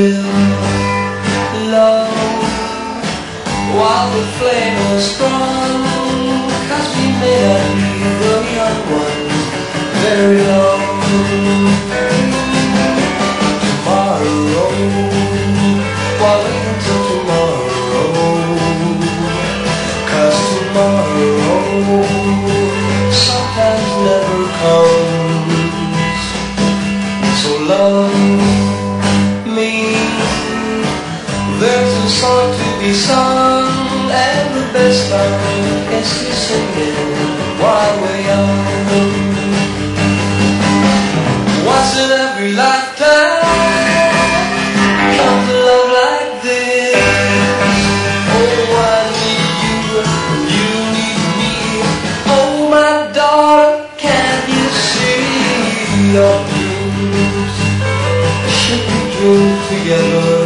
real love while the flame was strong, 'cause we may not leave the young ones very long. Tomorrow, while waiting till tomorrow, 'cause tomorrow sometimes never comes. So love me, there's a song to be sung, and the best time is to sing it while we're young. Once in every lifetime comes a love like this. Oh, I need you, you need me. Oh, my daughter, can't you see your dreams should be dreamed together,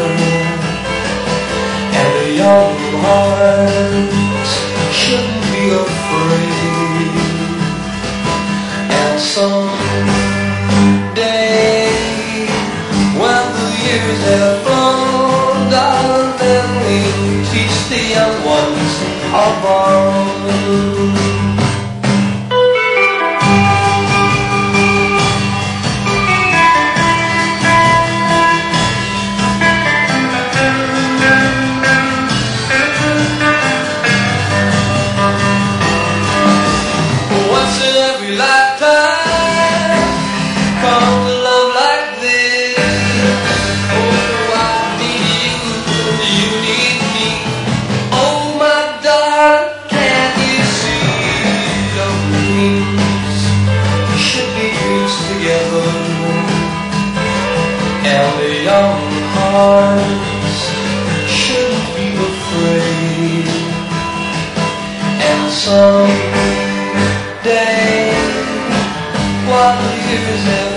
and a young heart shouldn't be afraid. And someday, when the years have flown, darling, then we'll teach the young ones of our own. Lifetime comes a love like this. Oh, I need you, you need me. Oh, my darling, can't you see your dreams should be dreams together, and the young hearts shouldn't be afraid. And someday, while the years